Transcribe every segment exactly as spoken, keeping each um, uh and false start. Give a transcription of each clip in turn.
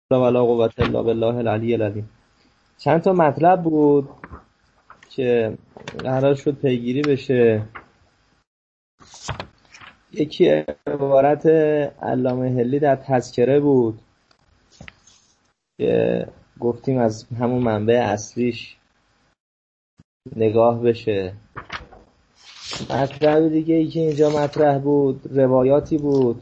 ولا قوة الا بالله العلی العظیم. چند تا مطلب بود که قرار شد پیگیری بشه. یکی عبارت علامه حلی در تذکره بود که گفتیم از همون منبع اصلیش نگاه بشه. مطلب دیگه ای که اینجا مطرح بود روایاتی بود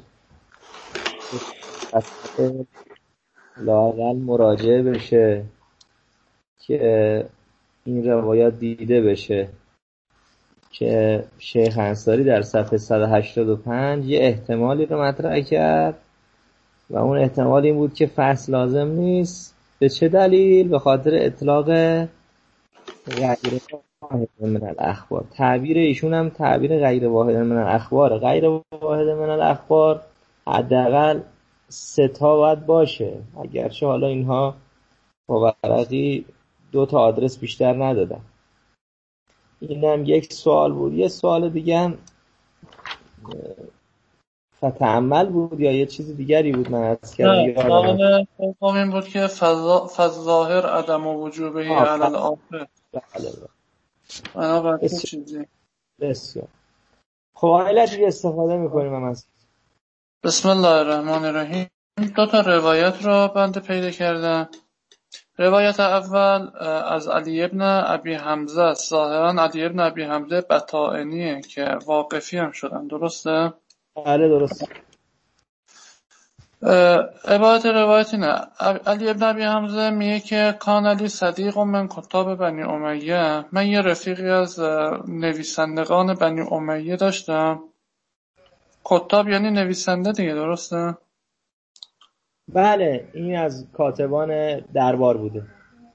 لااقل مراجعه بشه که این روایات دیده بشه که شیخ انصاری در صفحه صد و هشتاد و پنج یه احتمالی رو مطرح کرد و اون احتمال این بود که فصل لازم نیست. به چه دلیل؟ به خاطر اطلاق غیر واحد من الاخبار. تعبیر ایشون هم تعبیر غیر واحد من الاخبار. غیر واحد من الاخبار حداقل سه تا باید باشه، اگرچه حالا اینها مورقی دو تا آدرس بیشتر ندادن. اینم یک سوال بود. یه سوال دیگه هم فتعمل بود یا یه چیز دیگری بود من عرض کردم یادم سوال دوم این بود که فظاهر عدم وجوبه علی الآخر. بله بنابراین چه چیزی؟ بسیار خب حالا دیگه استفاده میکنیم هم از بسم الله الرحمن الرحیم. دو تا روایت رو بنده پیدا کردم. روایت اول از علی ابن ابی حمزه است. ظاهرا علی ابن ابی حمزه بطائنیه که واقفی هم شدن، درسته؟ بله درست. عبارت روایت اینه. علی ابن ابی حمزه میگه که کان علی صدیق من کتاب بنی امیه. من یه رفیقی از نویسندگان بنی امیه داشتم. کتاب یعنی نویسنده دیگه، درسته؟ بله این از کاتبان دربار بوده.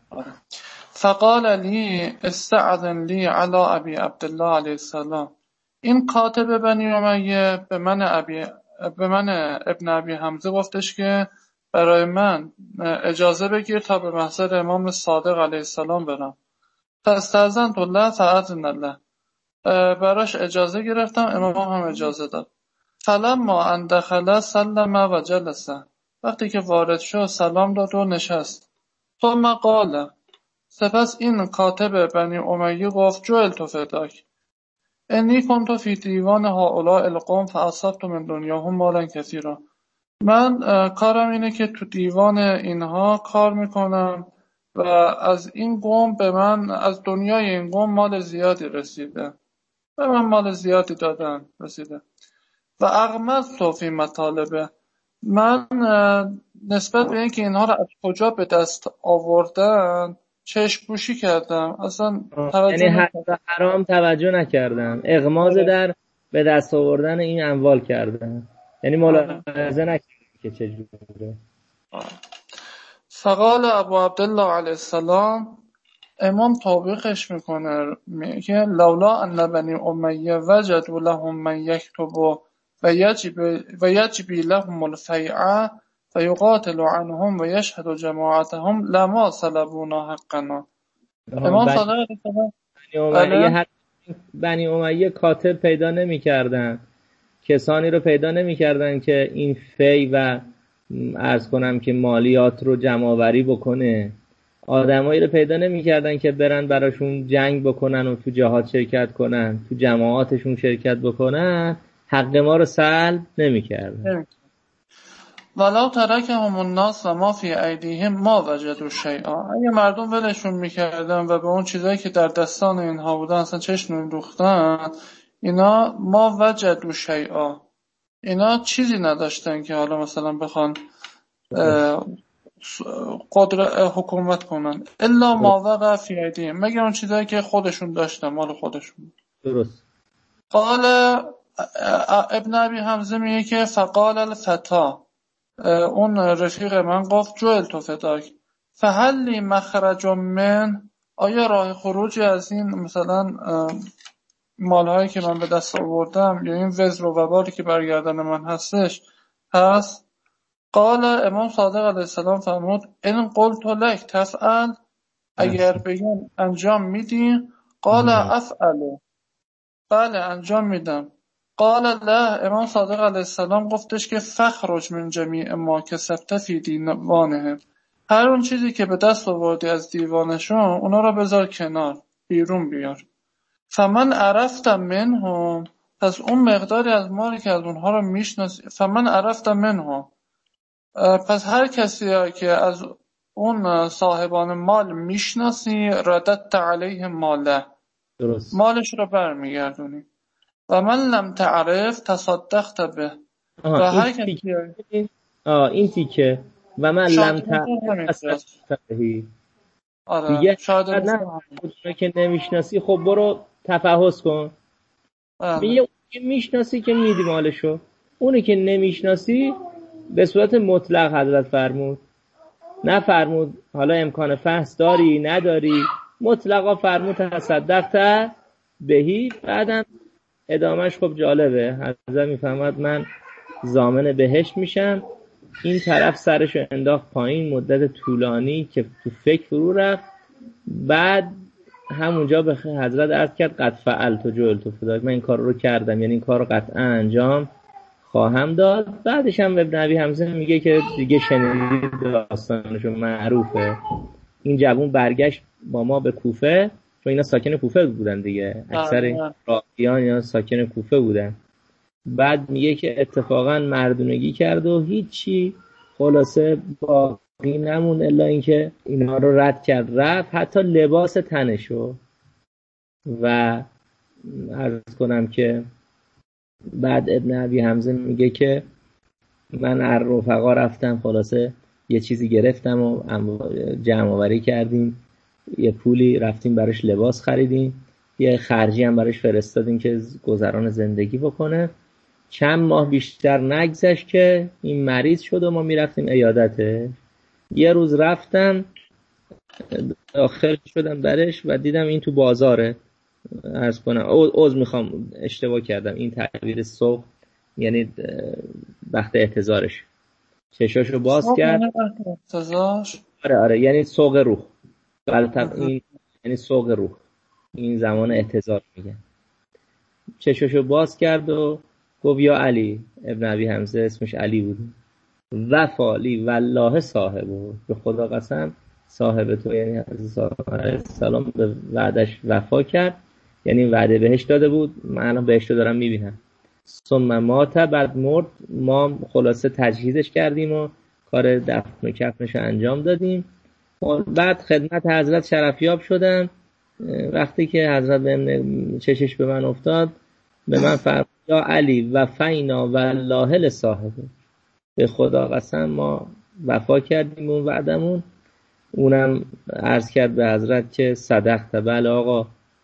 فقال لی استعذن لی علی ابی عبدالله علیه السلام. این کاتب بنی امیه به من ابی به من ابن ابی حمزه گفتش که برای من اجازه بگیر تا به محضر امام صادق علیه السلام برم. فاستأذنت الله فأذن الله. براش اجازه گرفتم، امام هم اجازه داد. فلما ان دخل سلم و جلس. وقتی که وارد شد سلام داد و نشست. ثم قال. سپس این کاتب بنی امیه گفت جعلت فداک. انی کنت فی دیوان هؤلاء القوم فاصبت من دنیاهم مالا کثیرا. من کارم اینه که تو دیوان اینها کار میکنم و از این قوم به من از دنیای این قوم مال زیادی رسیده، به من مال زیادی دادن رسیده. و اغمضت فی مطالبه. من نسبت به اینکه اینها رو از کجا به دست آوردن چشم پوشی کردم، اصلا توجه یعنی حرام توجه نکردم، اغماض در به دست آوردن این اموال کردم، یعنی ملاحظه نکردم که چجوره. فقال ابو عبدالله علیه السلام. امام توبیخش میکنه، میگه لولا ان بنی امیه وجدوا لهم من یکتب و یجب و یجبی لهم الفیعه فیقاتل عنهم و یشهد جماعتهم لما سلبونا حقنا. امام صادق علیه السلام بنی امیه بنی امیه کاتب پیدا نمی کردن، کسانی رو پیدا نمی کردن که این فی و عرض کنم که مالیات رو جمع آوری بکنه. آدمایی رو پیدا نمی کردن که برن براشون جنگ بکنن و تو جهاد شرکت کنن، تو جماعاتشون شرکت بکنن، حق ما رو سلب نمی کردن. ولو ترکهم الناس و ما فی ایدیهم ما وجدوا شیئا. اگه مردم ولشون میکردن و به اون چیزایی که در دستان اینها بودن اصلا چشم نمی‌دوختن، اینا ما وجدوا شیئا، اینا چیزی نداشتن که حالا مثلا بخوان قدرت حکومت کنن. الا ما وقع فی ایدیهم، مگر اون چیزایی که خودشون داشتن، مال خودشون. درست. قال ابن ابی حمزه میگه که فقال الفتا، اون رفیق من گفت جعلت فداک فهل لی مخرج من، آیا راه خروجی از این مثلا مالهایی که من به دست آوردم یا این وزر و وبالی که برگردن من هستش هست؟ قال امام صادق علیه السلام فرمود ان قلت لک تفعل، اگر بگم انجام میدی؟ قال افعل، بله انجام میدم. قال له، امام صادق علیه السلام گفتش که فخرج من جمیع ما کسبت فی دیوانهم، هر اون چیزی که به دست آوردی از دیوانشون اونا رو بذار کنار، بیرون بیار. فمن عرفت منهم، پس اون مقداری از مالی که از اونها رو میشناسی، فمن عرفت منهم، پس هر کسی که از اون صاحبان مال میشناسی، رددت علیه ماله، درست. مالش رو برمیگردونی. و من لم تعرف تصدقت به، و آها این هر کسی تیکه آه این تیکه و من شاید لم مثلا همین تعرف جاست. بهی آره دیگه شاید نه مثلا همین. اونو که نمیشناسی خب برو تفحص کن. بله. میگه اون که میشناسی که میدی مالشو، اونی که نمیشناسی به صورت مطلق حضرت فرمود، نه فرمود حالا امکان فحص داری نداری، مطلقا فرمود تصدقت بهی. بعدم ادامهش خب جالبه، حضرت میفهمد من ضامن بهشت میشم. این طرف سرشو انداخت پایین مدت طولانی که تو فکر فرو رفت. بعد همونجا به حضرت عرض کرد قد فعلت جعلت فداک، من این کار رو کردم، یعنی این کار رو قطعا انجام خواهم داد. بعدش هم ابن ابی حمزه میگه که دیگه شنیدید داستانشون معروفه، این جوون برگشت با ما به کوفه، چون اینا ساکن کوفه بودن دیگه، اکثر راهیان یا ساکن کوفه بودن. بعد میگه که اتفاقا مردونگی کرد و هیچی، خلاصه باقی نمون الا اینکه اینا رو رد کرد رفت، حتی لباس تنشو. و عرض کنم که بعد ابن ابی حمزه میگه که من از رفقا رفتم، خلاصه یه چیزی گرفتم و جمع آوری کردیم، یه پولی رفتیم براش لباس خریدیم، یه خرجی هم براش فرستادیم که گذران زندگی بکنه. چند ماه بیشتر نگذشت که این مریض شد و ما میرفتیم عیادته. یه روز رفتم داخل شدم درش و دیدم این تو بازاره. عرض کنم عذر میخوام اشتباه کردم، این تعبیر سوق یعنی وقت احتضارش، چشاشو باز کرد. آره آره یعنی سوق روح، این یعنی سوق روح، این زمان احتضار میگن. چشاشو باز کرد و گفت یا علی، ابن ابی حمزه اسمش علی بود، وفالی والله صاحبه، به خدا قسم صاحب تو یعنی حضرت السلام به وعدش وفا کرد، یعنی وعده بهش داده بود، من الان بهش رو دارم میبینم. ثم مات، بعد مرد، ما خلاصه تجهیزش کردیم و کار دفن و کفنش رو انجام دادیم. بعد خدمت حضرت شرفیاب شدم. وقتی که حضرت به چشش به من افتاد به من فرمود یا علی وفینا والله لصاحبه، به خدا قسم ما وفا کردیم اون وعدمون. اونم عرض کرد به حضرت که صدقت، بله آقا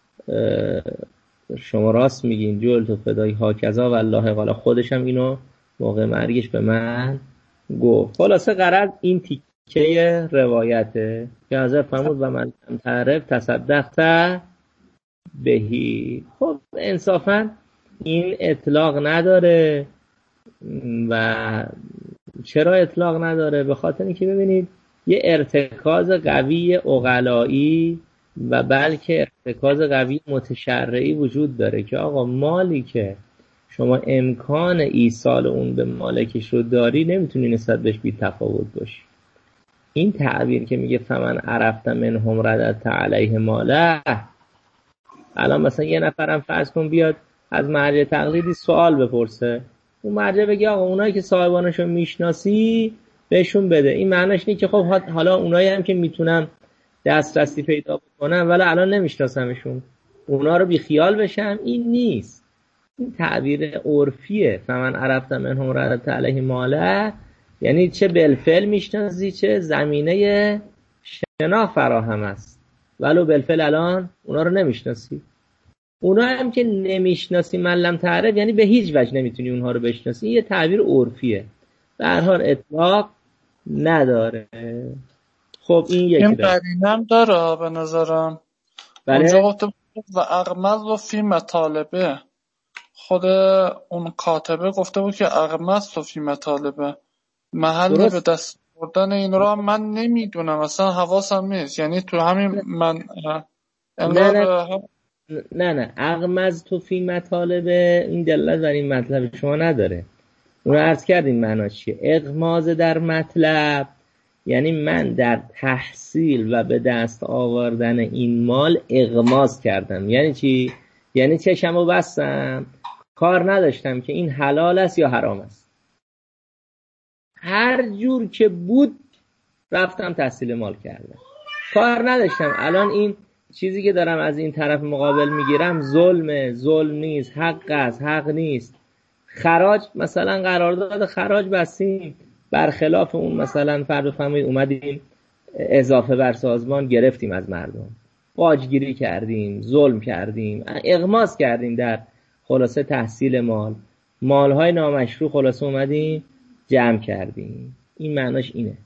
شما راست میگین، جلت و فدای هاکذا والله قال، خودشم اینو موقع مرگش به من گفت. خلاصه غرض این تیکه روایته که حضرت فرمود و من تعرف تصدقت بهی. خب انصافا این اطلاق نداره. و چرا اطلاق نداره؟ به خاطر اینکه ببینید یه ارتکاز قوی عقلایی و بلکه ارتکاز قوی متشرعی وجود داره که آقا مالی که شما امکان ایصال اون به مالکش رو داری نمیتونی نسبت بهش بی تفاوت باشی. این تعبیر که میگه فمن عرفت منهم رددت علیه ماله، الان مثلا یه نفرم فرض کن بیاد از مرجع تقلیدی سوال بپرسه، اون مرجع بگه آقا اونایی که صاحبانشو میشناسی بهشون بده، این معنیش اینه که خب حالا اونایی هم که میتونم دسترسی پیدا بکنم ولی الان نمیشناسمشون، اونا رو بی خیال بشم، این نیست. این تعبیر عرفیه، فمن عرفت منهم رددت علیه ماله، یعنی چه بالفعل میشناسی چه زمینه شنا فراهم است، ولو بالفعل الان اونا رو نمیشناسی. اونا هم که نمیشناسی من لم تعرف، یعنی به هیچ وجه نمیتونی اونها رو بشناسی. یه تعبیر عرفیه، به هر حال اطلاق نداره. خب این یکی این داره. قرینه هم داره به نظرم. بله؟ اونجا گفته و اغمض و فی مطالبه، خود اون کاتبه گفته بود که اغمض و فی مطالبه، محل درست. به دست بردن این را من نمیدونم، اصلا حواسم نیست، یعنی تو همین من نه انگار نه نه نه اغمز تو فی مطالب این دلالت بر این مطلب شما نداره. اون رو عرض کردیم معناش چیه. اغماز در مطلب یعنی من در تحصیل و به دست آوردن این مال اغماز کردم. یعنی چی؟ یعنی چشمو بستم، کار نداشتم که این حلال است یا حرام است، هر جور که بود رفتم تحصیل مال کردم، کار نداشتم الان این چیزی که دارم از این طرف مقابل میگیرم ظلمه، ظلم نیست، حق است، حق نیست. خراج مثلا قرارداد خراج بستیم، برخلاف اون مثلا فرض بفرمایید اومدیم اضافه بر سازمان گرفتیم از مردم، باجگیری کردیم، ظلم کردیم، اغماز کردیم در خلاصه تحصیل مال، مالهای نامشروع خلاصه اومدیم جمع کردیم. این معناش اینه.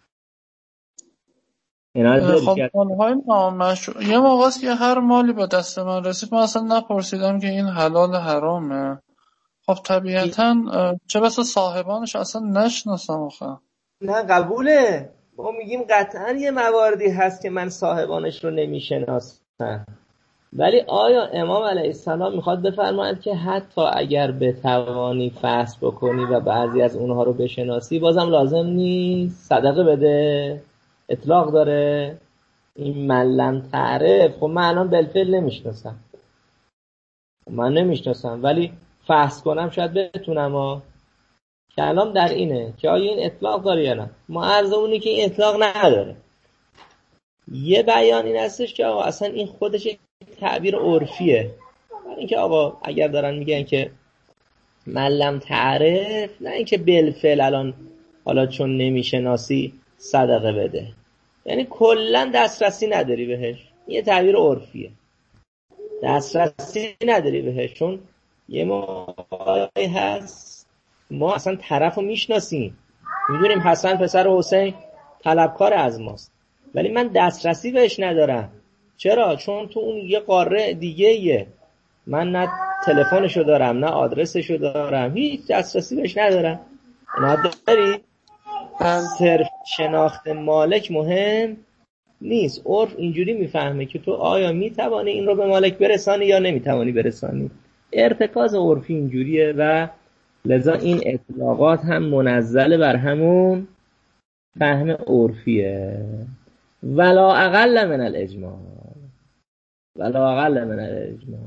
خب مالهای نامشروع یه موقع است که هر مالی به دست من رسید من اصلا نپرسیدم که این حلال حرامه. خب طبیعتا چه بسا صاحبانش اصلا نشناسم آخه. نه قبوله، ما میگیم قطعا یه مواردی هست که من صاحبانش رو نمیشناسم، ولی آیا امام علیه السلام میخواد بفرماید که حتی اگر بتوانی فحص بکنی و بعضی از اونها رو بشناسی بازم لازم نیست صدقه بده؟ اطلاق داره این من لم تعرف. خب من الان بالفعل نمیشناسم، من نمیشناسم ولی فحص کنم شاید بتونم ها. کلام در اینه که آیا این اطلاق داره یا نه. ما عرض اونی که این اطلاق نداره. یه بیان این هستش که آقا اصلا این خودش تعبیر عرفیه، برای اینکه آقا اگر دارن میگن که من لم تعرف، نه اینکه بالفعل الان حالا چون نمیشناسی صدقه بده، یعنی کلا دسترسی نداری بهش. یه تعبیر عرفیه، دسترسی نداری بهش، چون یه موقعی هست ما اصلا طرف رو میشناسیم، میدونیم حسن پسر حسین طلبکار از ماست، ولی من دسترسی بهش ندارم. چرا؟ چون تو اون یه قاره دیگه یه، من نه تلفنشو دارم نه آدرسشو دارم، هیچ دسترسی بهش ندارم. نداری؟ صرف شناخت مالک مهم نیست. عرف اینجوری میفهمه که تو آیا میتوانی این رو به مالک برسانی یا نمیتوانی برسانی. ارتکاز عرفی اینجوریه و لذا این اطلاقات هم منزل بر همون فهم عرفیه. ولا اقل من الاجماع، ولا اقل من الاجماع.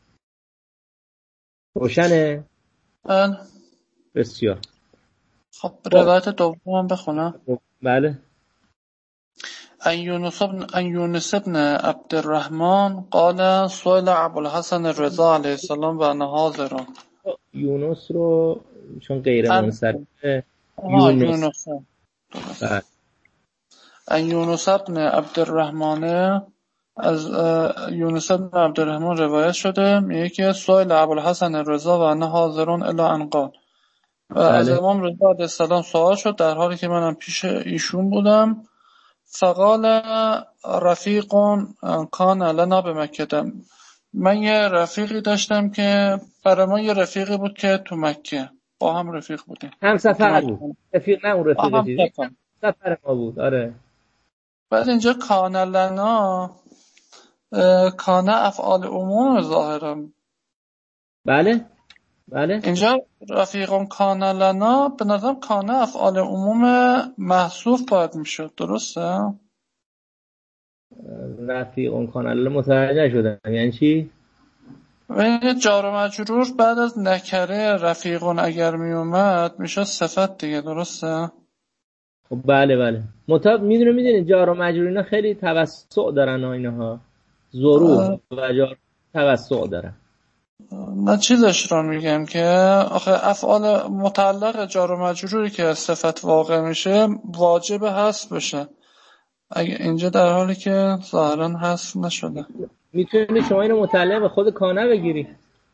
روشنه؟ بله بسیار خب. روایت دوم بخونم. بله. ان یونس بن ان یونس بن عبد الرحمن قال سئل ابو الحسن الرضا علیه السلام و انا حاضر. یونس رو چون غیر منصرفه یونس. بله. ان یونس بن عبد الرحمن، از یونس بن عبد الرحمن روایت شده میگه که سئل ابو الحسن الرضا و انا حاضر الی ان قال، و از امام رضا علیه السلام سوال شد در حالی که منم پیش ایشون بودم. فقال رفیق کان لنا به مکه، من یه رفیقی داشتم که برای ما یه رفیقی بود که تو مکه با هم رفیق بودیم، هم سفر بود. رفیق نه اون رفیق دیگه سفر ما بود. آره. بعد اینجا کان لنا کان افعال عموم ظاهرا. بله بله. اینجا رفیقون کان لنا به نظرم کان افعال عموم محذوف باید میشد، درسته؟ رفیقون کان لنا متوجه نشدم یعنی چی؟ و جار و مجرور بعد از نکره رفیقون اگر میومد میشد صفت دیگه، درسته؟ خب بله بله. مطابق میدونه میدونه جار و مجرور اینا خیلی توسع دارن ها، اینها ظروف و جار توسع دارن. من چیزش رو میگم که آخه افعال متعلق جار و مجروری که صفت واقع میشه واجب حذف بشه، اگه اینجا در حالی که ظاهرا حذف نشده. میتونی شما اینو متعلق به خود کانه بگیری.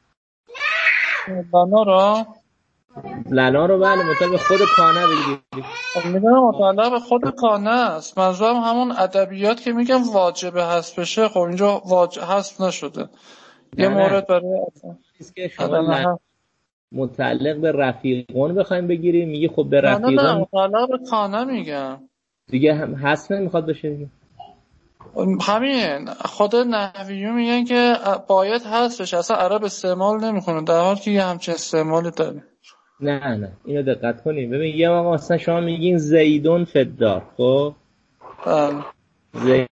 لنا رو لنا رو بله متعلق به خود کانه بگیری. میدونم متعلق به خود کانه است، منظورم همون ادبیات که میگم واجب حذف بشه. خب اینجا واجب حذف نشده. یه مورد برای چیزی که شما متعلق به رفیقون بخوایم بگیریم میگی خب به رفیقون. نه نه متعلق به کانه میگم دیگه هم حذف نمیخواد بشه دیگه. همین خود نحویون میگن که باید هستش، اصلا عرب استعمال نمیکنه، در حالی که یه همچین استعمالی داره. نه نه اینو دقت کنیم. ببین یه موقع مثلا شما میگین زیدون فدار، خب بله زید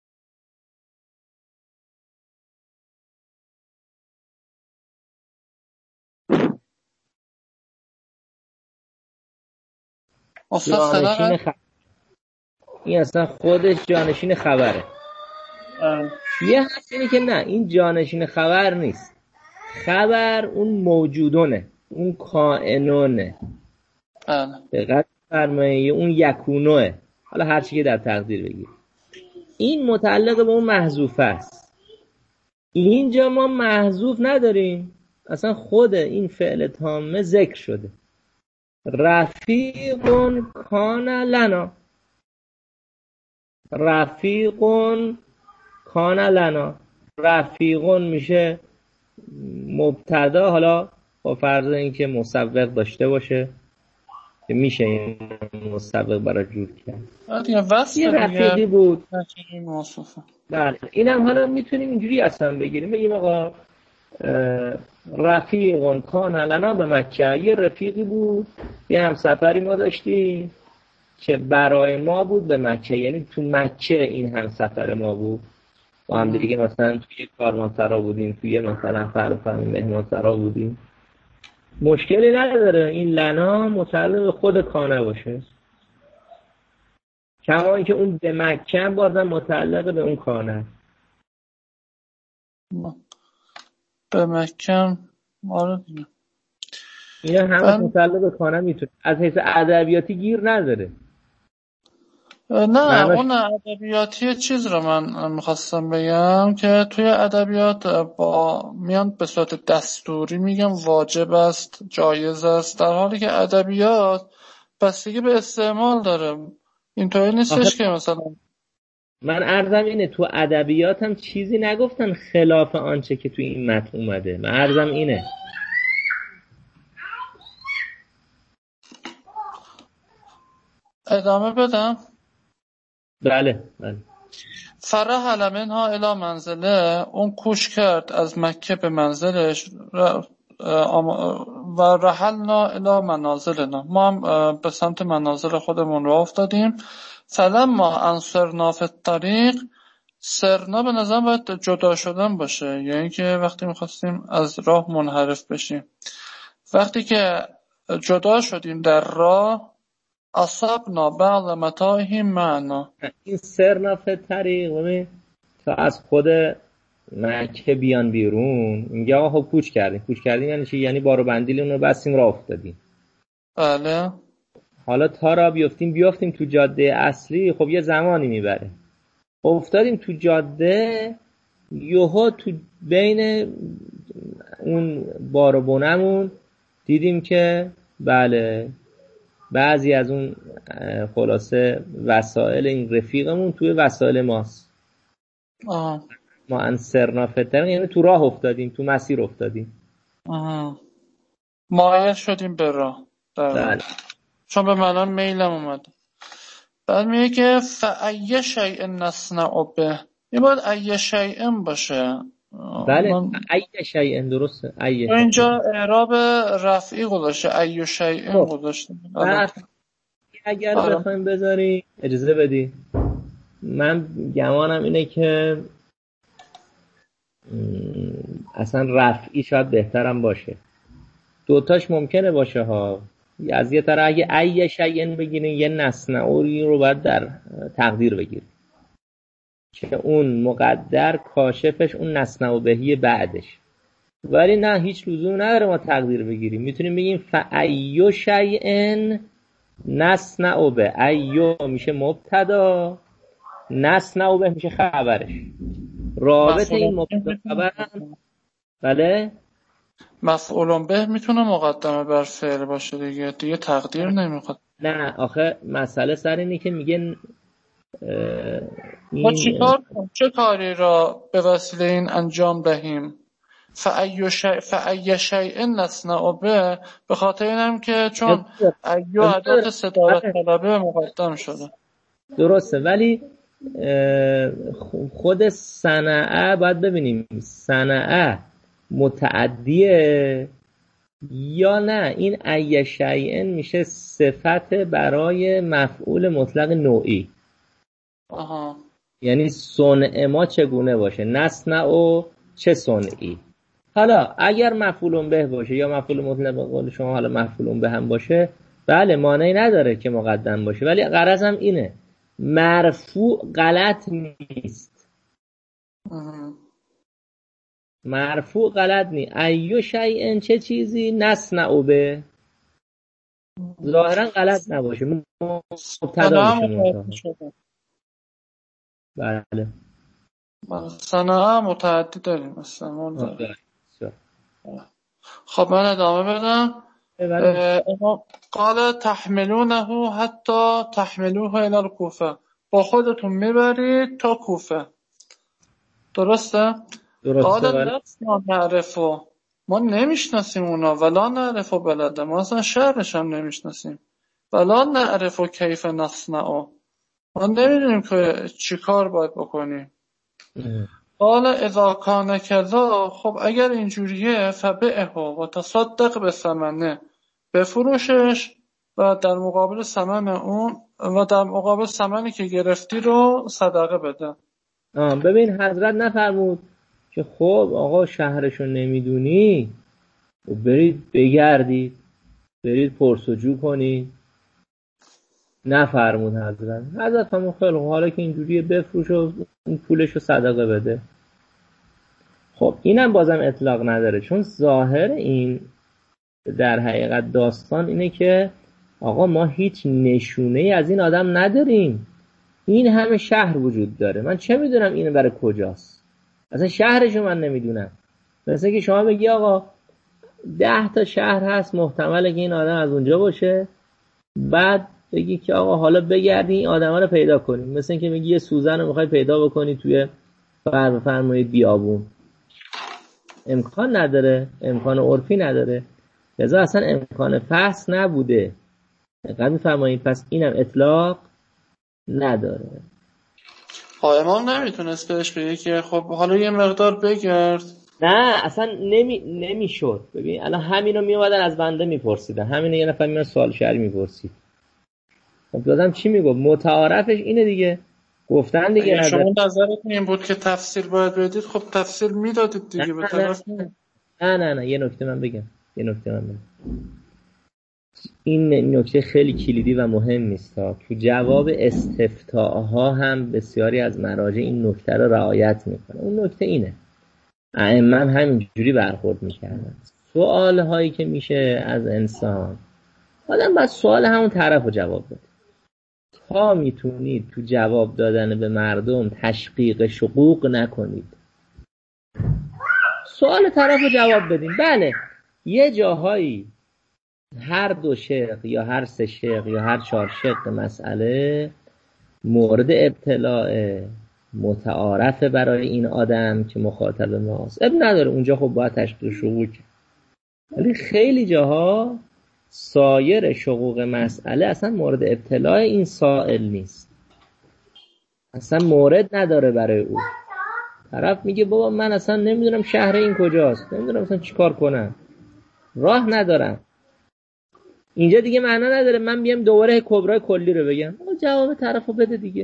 استاد صدا جانشین خ... این اصلا خودش جانشین خبره. بله. یه هست اینی که نه، این جانشین خبر نیست، خبر اون موجودونه، اون کائنونه. بله دقت فرمایید، اون یکونوه، حالا هر چی که در تقدیر بگیر، این متعلق به اون محذوف است. اینجا ما محذوف نداریم، اصلا خود این فعل تامه ذکر شده، رفیقون کان لنا، رفیقون کان لنا، رفیقون میشه مبتدا، حالا با فرض اینکه مسبق داشته باشه که میشه این مسبق برای جور کرد، دیگه وصل یه رفیقی دیگه بود. نتیجه موصوفه. بله اینم حالا میتونیم اینجوری اصلا بگیریم، بگیم آقا رفیقون کان لنا به مکه، یه رفیقی بود، یه همسفری ما داشتیم که برای ما بود به مکه، یعنی تو مکه این همسفر ما بود، با هم دیگه مثلا توی کاروانسرا بودیم، توی مثلا فرفهم مهمانسرا بودیم، مشکلی نداره این لنا متعلق به خود کانه باشه، کما اینکه اون به مکه بازم متعلق به اون کانه. به مکه آره دیگه، اینا همش من... متعلق به کانه میتونه، از حیث ادبیاتی گیر نداره. نه همش... اون ادبیاتی چیز رو من میخواستم بگم که توی ادبیات با میان به صورت دستوری میگم واجب است، جایز است، در حالی که ادبیات بستگی به استعمال داره. اینطوری نیستش که مثلا من عرضم اینه تو ادبیات هم چیزی نگفتن خلاف آنچه که تو این متن اومده، من عرضم اینه. ادامه بدم. بله بله. فرحل منها الی منزله، اون کوش کرد از مکه به منزلش، و رحلنا الی منازلنا، ما هم به سمت منازل خودمون راه افتادیم. فلما انصرنا فی الطریق، سرنا به نظر باید جدا شدن باشه، یعنی که وقتی میخواستیم از راه منحرف بشیم، وقتی که جدا شدیم در راه، اصابنا بعض متاعهم معنا. این سرنا فی الطریق، ببین تا از خود مکه بیان بیرون، میگه آقا کوچ کردیم. کوچ کردیم یعنی چی؟ یعنی بارو بندیلمون رو بستیم راه افتادیم. بله. حالا تا را بیافتیم بیافتیم تو جاده اصلی، خب یه زمانی میبره. افتادیم تو جاده، یوها تو بین اون بارو بونمون دیدیم که بله بعضی از اون خلاصه وسایل این رفیقمون توی وسایل ماست. آه. ما انصرنا فتر، یعنی تو راه افتادیم، تو مسیر افتادیم. آه. مایل شدیم به راه، بله. چون به منان میلم اومد. بعد میگه که فأی شیء نصنع به، این باید ای شیء باشه. بله من... ای شیء، درسته. ای شیء اینجا اعراب رفعی گذاشته، ای شیء گذاشته. اگر بخوایم بذاری اجازه بدی، من گمانم اینه که اصلا رفعی شاید بهترم باشه. دوتاش ممکنه باشه ها. از یه طرح اگه ای شیء بگیریم یه نصنعوری رو باید در تقدیر بگیریم که اون مقدر کاشفش اون نصنع بهی بعدش، ولی نه هیچ لزوم نداره ما تقدیر بگیریم. میتونیم بگیم فأی شیء نصنع به، ایو میشه مبتدا، نصنع به میشه خبرش. رابط این مبتدا خبر هم بله مفعول به میتونه مقدمه بر فعل باشه دیگه، دیگه تقدیر نمیخواد. نه آخه مسئله سر اینه که میگن ما چیکار کنیم؟ چه کاری را به وسیله این انجام دهیم؟ فأی شیء فأی شیء نصنع به، به خاطر اینم که چون ایو عدد صدارت طلبه مقدم شده. درسته، ولی خود صنعه باید ببینیم صنعه متعدیه یا نه این ای شیئن میشه صفت برای مفعول مطلق نوعی. آها. یعنی صنع ما چگونه باشه، نصنع و چه صنعی. حالا اگر مفعول به باشه یا مفعول مطلق به قول شما حالا مفعول به هم باشه، بله مانعی نداره که مقدم باشه، ولی غرضم اینه مرفوع غلط نیست. آها. مرفوع غلط نیست. ایو شیئن چه چیزی، نصنع به ظاهرا غلط نباشه، مبتدا میشه. بله صنعه متعدی داریم استعمال داریم. خب من ادامه بدم. قال تحملونه حتی تحملوه الى الکوفه، با خودتون میبرید تا کوفه. درسته؟ درسته. قال لسنا نعرفو، ما نمیشناسیم اونا، ولا نعرفو بلده، ما اصلا شهرش هم نمیشناسیم. ولا نعرفو کیف نصنعو، ما نمیدونیم که چی کار باید بکنیم. قال اذا کان کذا، خب اگر اینجوریه فبئه و تصدق به ثمنه، بفروشش و در مقابل ثمن اون و در مقابل ثمنی که گرفتی رو صدقه بده. آه ببین حضرت نفرمود که خب آقا شهرشو نمیدونی برید بگردید، برید پرسجو کنید. نفرمود حضرت. حضرت همون خیلی حالا که اینجوریه بفروش و اون پولشو صدقه بده. خب اینم بازم اطلاق نداره، چون ظاهر این در حقیقت داستان اینه که آقا ما هیچ نشونه از این آدم نداریم، این همه شهر وجود داره، من چه میدونم اینو برای کجاست، اصلا شهرشو من نمیدونم. مثلا که شما بگی آقا ده تا شهر هست محتمله که این آدم از اونجا باشه، بعد بگی که آقا حالا بگردی این آدم ها رو پیدا کنیم. مثلا که میگی یه سوزن رو میخوای پیدا بکنی توی فرمایید بیابون، امکان نداره، امکان عرفی نداره، لذا اصلا امکان فحص نبوده. دقیق میفرمایید، پس اینم اطلاق نداره. امام نمیتونست بهش بگه که خب حالا یه مقدار بگرد؟ نه اصلا نمی نمیشد. ببین الان همینو میومدن از بنده میپرسیدن، همینو یه نفر میاد سوال شرعی میپرسید، خب دادم چی میگم؟ متعارفش اینه دیگه، گفتن دیگه. اگه شما نظرتون این بود که تفسیر باید بدید، خب تفسیر میدادید دیگه به طرف. نه نه نه نه یه نکته من بگم یه نکته من بگم این نکته خیلی کلیدی و مهم نیست ها. تو جواب استفتاءها هم بسیاری از مراجع این نکته رو رعایت میکنه. اون نکته اینه، ائمه هم همینجوری برخورد میکردن. سوال هایی که میشه از انسان، آدم باید سوال همون طرف رو جواب بده. تا میتونید تو جواب دادن به مردم تشقیق شقوق نکنید، سوال طرف رو جواب بدین. بله یه جاهایی هر دو شق یا هر سه شق یا هر چهار شق مسئله مورد ابتلاع متعارفه برای این آدم که مخاطب ماست، اب نداره اونجا خب باید تشقیق شقوق. ولی خیلی جاها سایر شقوق مسئله اصلا مورد ابتلاع این سائل نیست، اصلا مورد نداره برای او. طرف میگه بابا من اصلا نمیدونم شهر این کجاست، نمیدونم اصلا چی کار کنم، راه ندارم. اینجا دیگه معنا نداره من بیام دوباره کبرای کلی رو بگم. جواب طرفو بده دیگه،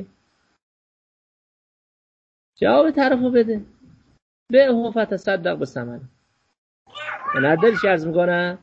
جواب طرفو بده. به حفت صدق به ثمن. نداری چی عرض میکنم؟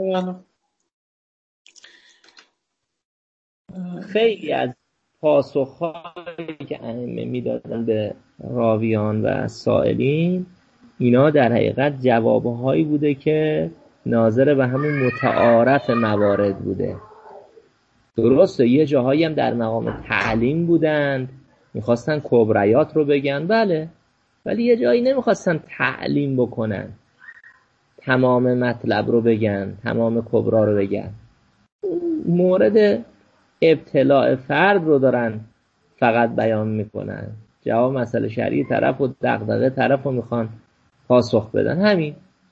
خیلی از پاسخهایی که ائمه میدادن به راویان و سائلین، اینا در حقیقت جوابهایی بوده که ناظر به همون متعارف موارد بوده. درسته یه جاهایی هم در مقام تعلیم بودند، میخواستن کبریات رو بگن، بله، ولی یه جایی نمیخواستن تعلیم بکنن، تمام مطلب رو بگن، تمام کبرا رو بگن. مورد ابتلاع فرد رو دارن فقط بیان میکنن، جواب مسئله شرعی طرف و دغدغه طرف رو میخوان پاسخ بدن. همین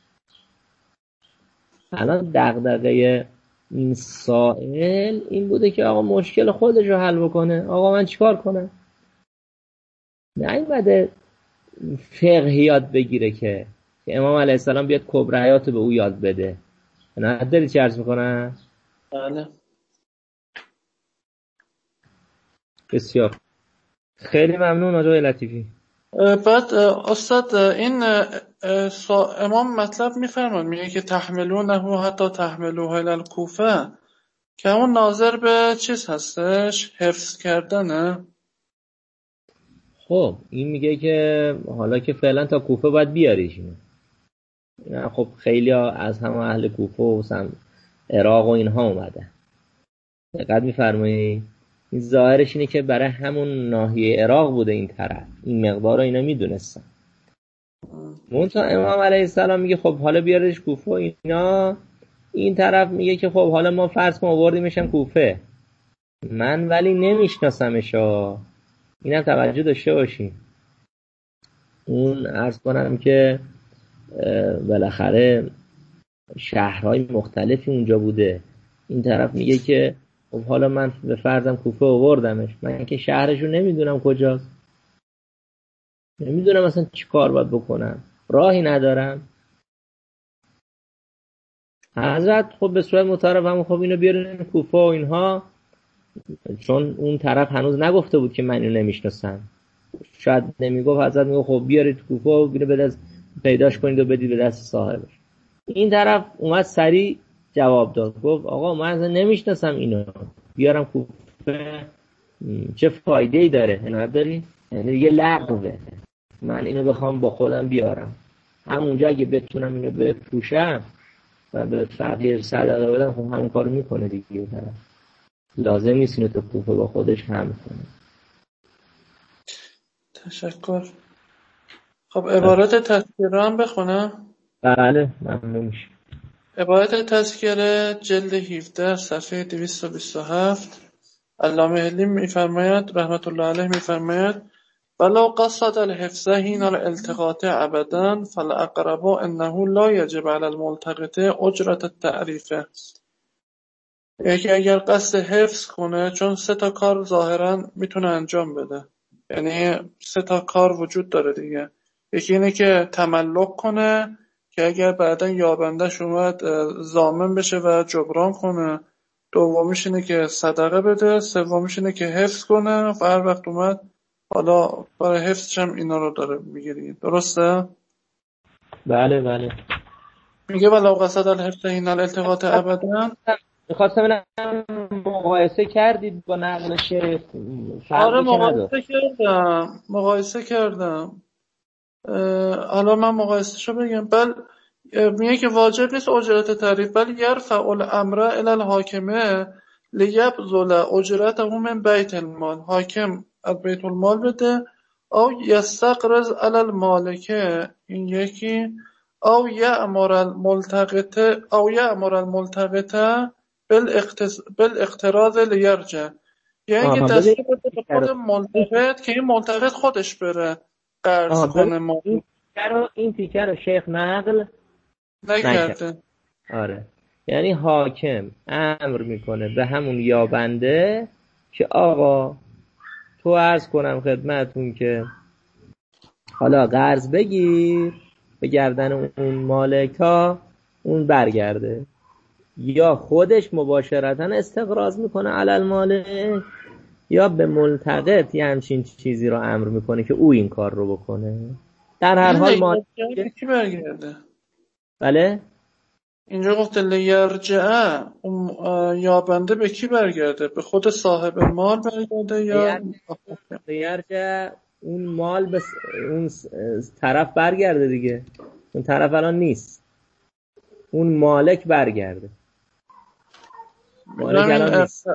الان دغدغه این سائل این بوده که آقا مشکل خودش رو حل بکنه. آقا من چیکار کنم؟ نیومده فقه یاد بگیره که که امام علیه السلام بیاد کبرایات به او یاد بده. نه داری چی عرض میکنن؟ بله. بسیار خیلی ممنون آقای لطیفی. بعد استاد این امام مطلب میفرمان میگه که تحملونه حتی تحملوه الی الکوفه، که اون ناظر به چیز هستش، حفظ کردنه. خب این میگه که حالا که فعلا تا کوفه باید بیاریش اینو. خب خیلی ها از همه اهل کوفه و عراق و اینها اومده. دقت میفرمایید این ظاهرش اینه که برای همون ناحیه عراق بوده این طرف، این مقدار رو اینا میدونستن. منتها امام علیه السلام میگه خب حالا بیاریش کوفه و اینا. این طرف میگه که خب حالا ما فرض کنیم آوردیمشم کوفه، من ولی نمیشناسمش. اینم توجه داشته باشین. اون عرض کنم که بالاخره شهرهای مختلفی اونجا بوده. این طرف میگه که خب حالا من به فرضم کوفه آوردمش، من که شهرشو نمیدونم کجاست، نمیدونم اصلا چی کار باید بکنم، راهی ندارم. حضرت خب به صورت متعارف هم خب اینو بیارین کوفه و اینها، چون اون طرف هنوز نگفته بود که من اینو نمیشناسم، شاید نمیگفت. حضرت میگه خب بیارید کوفه و اینو به دست پیداش کنید و بدید به دست صاحبش. این طرف اومد سریع جواب داد، گفت آقا من اصلا نمیشناسم اینو، بیارم کوفه چه فایده ای داره؟ نداری؟ یعنی دیگه لغوه من اینو بخوام با خودم بیارم. همونجا اگه بتونم اینو بفروشم و به فقیر صدقه بدم، خب همون کارو میکنه دیگه. طرف لازم نیست اینو تو کوفه با خودش هم کنه. تشکر. خب عبارت تذکره هم بخونم؟ بله ممنون میشه. عبارت تذکره جلد هفده صفحه دویست و بیست و هفت. علامه حلی میفرماید رحمت الله علیه میفرماید ولو قصد الحفظ حین الالتقاط ابدا فالاقرب انه لا یجب علی الملتقط اجرت التعریفه. یکی اگر قصد حفظ کنه، چون سه تا کار ظاهرا میتونه انجام بده، یعنی سه تا کار وجود داره دیگه. یکی اینه که تملک کنه که اگر بعداً یابندش اومد ضامن بشه و جبران کنه. دومیش اینه که صدقه بده. سومیش اینه که حفظ کنه و هر وقت اومد حالا برای حفظش هم اینا رو داره میگیری. درسته؟ بله بله. میگه ولو قصد الحفظ حین الالتقاط ابدا. میخواستم ببینم مقایسه کردید با نقل شیخ؟ آره مقایسه کردم مقایسه کردم حالا من مقایسه شو بگم. بل میگه که واجب نیست اجرت تعریف، بل یرفع الامر الی الحاکمه لیبذل اجرته من بیت المال. حاکم از بیت المال بده، او یستقرض علی المالکه، این یکی، او یأمر الملتقط او یأمر الملتقط بالاقتراض لیرجع. یعنی که دسته بده به خود ملتقط که این ملتقط خودش بره قرض کنه. ما این تیکه رو شیخ نقل نکرده. آره، یعنی حاکم امر میکنه به همون یابنده که آقا تو عرض کنم خدمتون که حالا قرض بگیر به گردن اون مالک تا اون برگرده، یا خودش مباشرتاً استقراض میکنه علی المالک، یا به ملتقط یه همچین چیزی رو امر میکنه که او این کار رو بکنه. در هر حال مالک کی برگرده؟ بله اینجا گفته لیرجع، یابنده به کی برگرده؟ به خود صاحب مال برگرده یا لیرجع اون مال به اون طرف برگرده دیگه. اون طرف الان نیست، اون مالک برگرده. مالک الان نیست.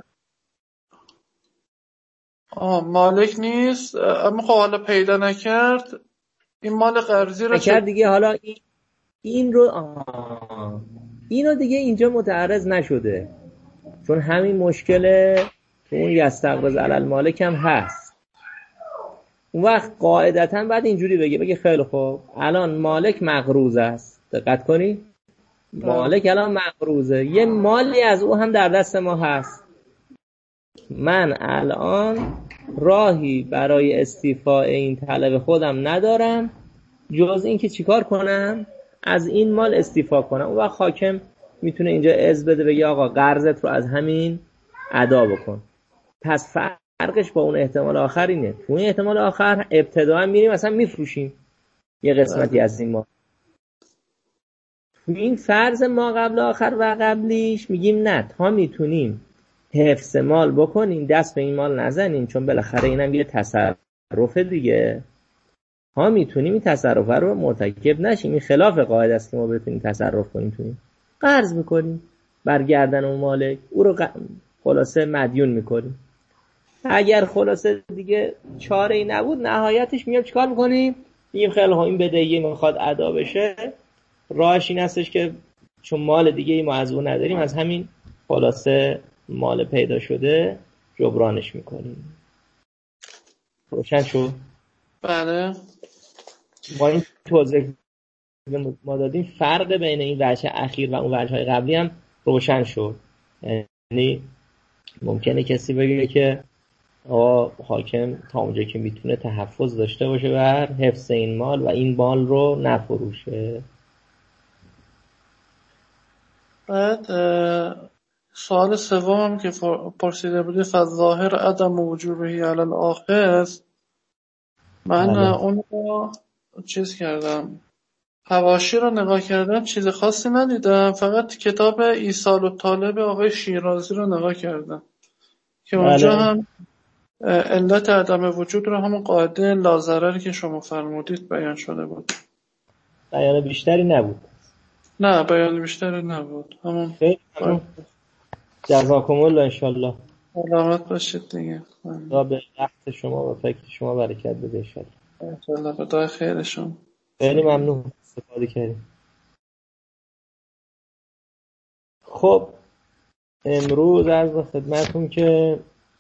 آه مالک نیست، اما خب حالا پیدا نکرد این مال قرضی رو نکرد دیگه. حالا این این رو آه. اینو دیگه اینجا متعرض نشده، چون همین مشکل تو اون یستقرض علی المالک هم هست. اون وقت قاعدتاً بعد اینجوری بگه بگه خیلی خوب الان مالک مقروض است، دقت کنی مالک الان مقروضه، یه مالی از او هم در دست ما هست، من الان راهی برای استیفاء این طلب خودم ندارم جز این که چیکار کنم؟ از این مال استیفا کنم. اون وقت حاکم میتونه اینجا اذن بده بگه آقا قرضت رو از همین ادا بکن. پس فرقش با اون احتمال آخر اینه. تو این احتمال آخر ابتداً میریم مثلا میفروشیم یه قسمتی از این مال. تو این فرض ما قبل آخر و قبلیش میگیم نه، تا میتونیم حفظ مال بکنیم دست به این مال نزنیم، چون بالاخره اینم یه تصرف دیگه. ها میتونیم این تصرف رو مرتکب نشیم. این خلاف قاعده است که ما بتونیم تصرف کنیم. تو این قرض میکنیم برگردن اون مالک، او رو خلاصه مدیون میکنیم. اگر خلاصه دیگه چاره ای نبود نهایتش میام چیکار میکنیم؟ میگیم خیلی ها این بدهی میخواد ادا بشه، راهش این هستش که چون مال دیگه ای ما از اون نداریم از همین خلاصه مال پیدا شده جبرانش میکنیم. روشن شد؟ بله. ما این توضیح ما دادیم، فرق بین این وجه اخیر و اون وجه های قبلی هم روشن شد. یعنی ممکنه کسی بگه که آقا حاکم تا اونجا که میتونه تحفظ داشته باشه بر حفظ این مال و این مال رو نفروشه. بعد سوال سوم که پرسیده بودی فظاهر عدم وجوبه علی الاخذ، من بله. اون رو چیز کردم، حواشی رو نگاه کردم، چیز خاصی ندیدم، فقط کتاب ایصال الطالب آقای شیرازی رو نگاه کردم که اونجا بله. هم علت عدم وجود رو همون قاعده لاضرری که شما فرمودید بیان شده بود. بیان بیشتری نبود. نه بیان بیشتری نبود، همون جزاکم الله انشالله. علامت باشید دیگه. خدا به وقت شما و فکر شما برکت بده انشالله. انشالله به دعای خیرشون. خیلی ممنون استفاده کردیم. خب امروز عرض به خدمتون که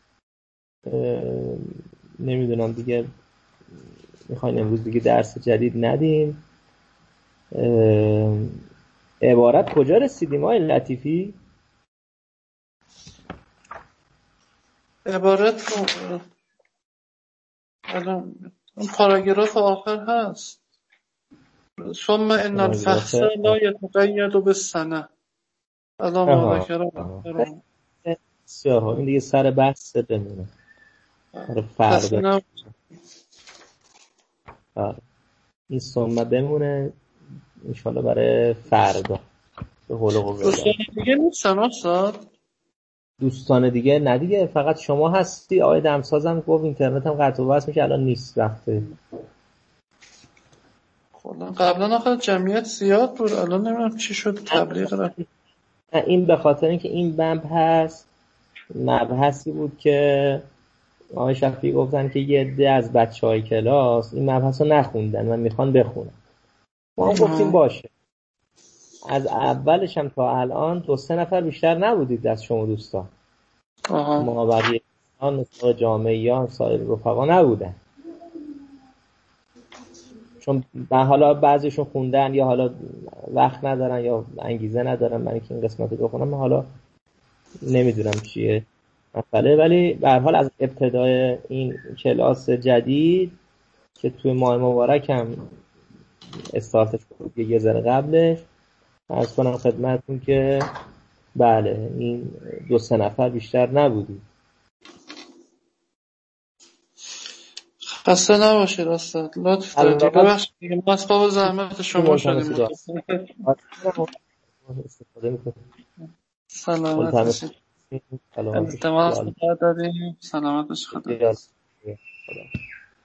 نمیدونم دیگه میخواین امروز دیگه درس جدید ندیم. عبارت کجا رسیدیم آقای لطیفی؟ عبارت رو الان اون پاراگراف آخر هست. ثم ان الفحص لا يتقید بالسنه. الان ما ذکرم بسیار ها، این دیگه سر بحث بمونه برای فردا. این ثم بمونه انشالله برای فردا. به حول و قوه دوستان دیگه نیستن استاد؟ دوستان دیگه نه دیگه، فقط شما هستی. آقای دمسازم گفت اینترنت هم قطع و وصل میشه، الان نیست وقته. خدا قبلا آخر جمعیت زیاد بود، الان نمیدونم چی شد تبلیغ رفت. این به خاطر اینکه این مبحث مبحثی بود که آقای شفیعی گفتن که یه عده از بچهای کلاس این مبحث رو نخوندن و میخوان بخونن. ما هم گفتیم باشه. از اولش هم تا الان دو سه نفر بیشتر نبودید از شما دوستان. آها. ما بقیه دوستان مثل جامعیان سایر رفقا نبودن، چون حالا بعضیشون خوندن یا حالا وقت ندارن یا انگیزه ندارن من که این قسمت رو بخونم. حالا نمیدونم چیه مسئله، ولی به هر حال از ابتدای این کلاس جدید که توی ماه مبارک هم استارتش بود یه ذره قبلش، عرض کنم خدمتتون که بله این دو سه نفر بیشتر نبودید. خسته نباشید استاد، لطف دارید. ببخشید دیگه ما اسباب زحمت شما شدیم. سلامت باشید. التماس دادیم. سلامت باشید. خدا